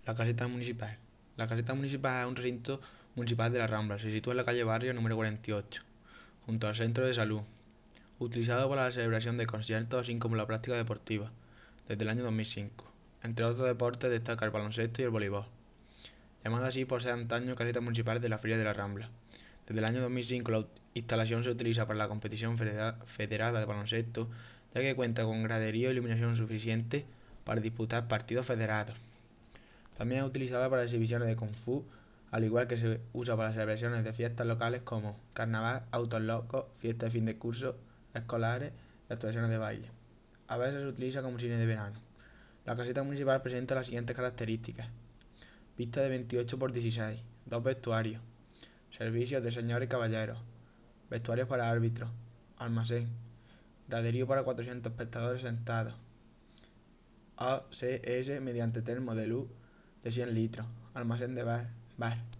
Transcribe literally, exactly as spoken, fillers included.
La caseta municipal. La caseta municipal es un recinto municipal de la Rambla. Se sitúa en la calle Barrio número cuarenta y ocho, junto al centro de salud, utilizado para la celebración de conciertos así como la práctica deportiva, desde el año dos mil cinco. Entre otros deportes destaca el baloncesto y el voleibol. Llamada así por ser antaño caseta municipal de la Feria de la Rambla. Desde el año dos mil cinco la instalación se utiliza para la competición federada de baloncesto, ya que cuenta con graderío y iluminación suficiente para disputar partidos federados. También es utilizada para exhibiciones de Kung Fu, al igual que se usa para celebraciones de fiestas locales como carnaval, autos locos, fiestas de fin de curso, escolares y actuaciones de baile. A veces se utiliza como cine de verano. La caseta municipal presenta las siguientes características: pista de veintiocho por dieciséis, dos vestuarios, servicios de señores y caballeros, vestuarios para árbitros, almacén, graderío para cuatrocientos espectadores sentados, A C S mediante termo de luz de cien litros, almacén de bar, bar.